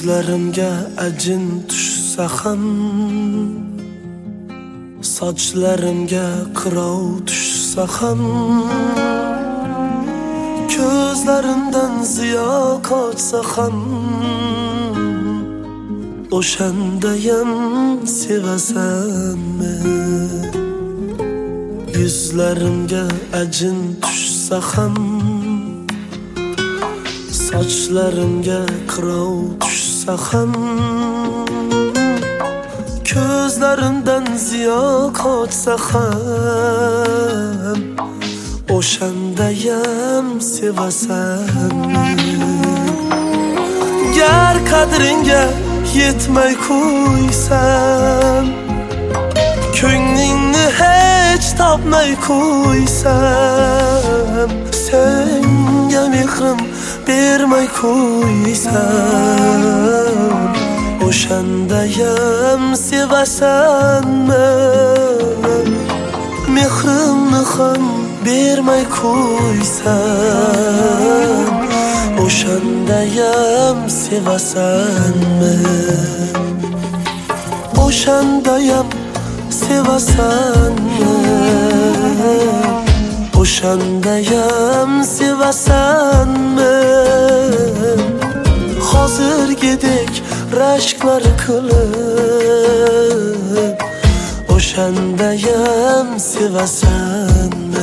Yuzlarimga ajin tushsa ham, sochlarimga qirov tushsa ham, ko'zlarimdan ziyo qochsa ham, o'shandayam sevasanmi? Yuzlarimga ajin tushsa ham, sochlarimga qirov tushsa ham, ko'zlarimdan ziyo qochsa ham, o'shandayam sevasanmi? Gar qadringga yetmay qo'ysam, ko'nglingni hech topmay qo'ysam, senga mehrim bermay qo'ysam, o'shandayam sevasanmi? Mehrimni ham bermay qo'ysam, o'shandayam sevasanmi? O'shandayam sevasanmi? O'shandayam sevasanmi? Hozirgidek rashklar qilib, o'shandayam sevasanmi?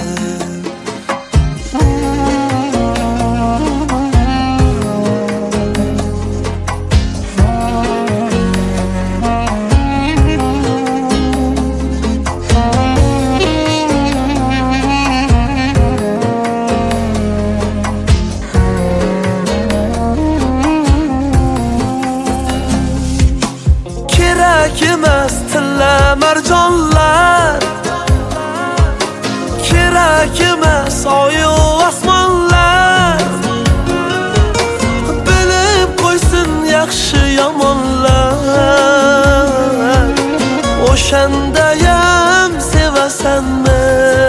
Kerak emas tilla marjonlar, kerak emas oyu osmonlar, bilib qo'ysin yaxshi yomonlar, o'shandayam sevasanmi?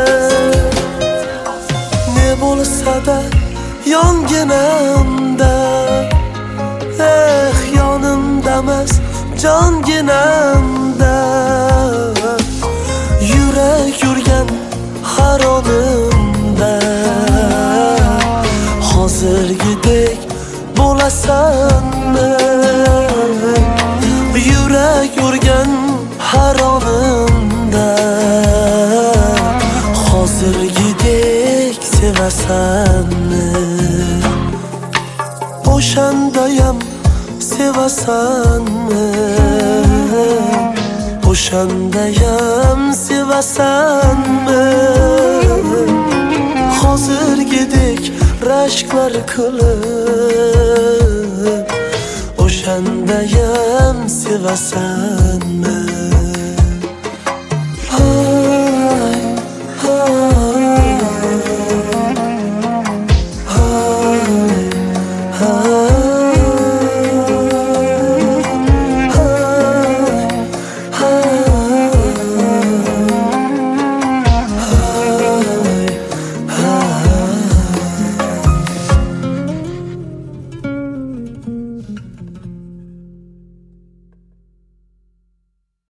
Ne bo'lsa-da yonginamda, yonimdamas jonginamda, yurak yurgan haronimda, hozirgidek bo'lasanmi? Yurak yurgan haronimda, hozirgidek sevasanmi? O'shandayam sevasanmi? O'shandayam sevasanmi? Hozirgidek rashklar qilib, o'shandayam sevasanmi?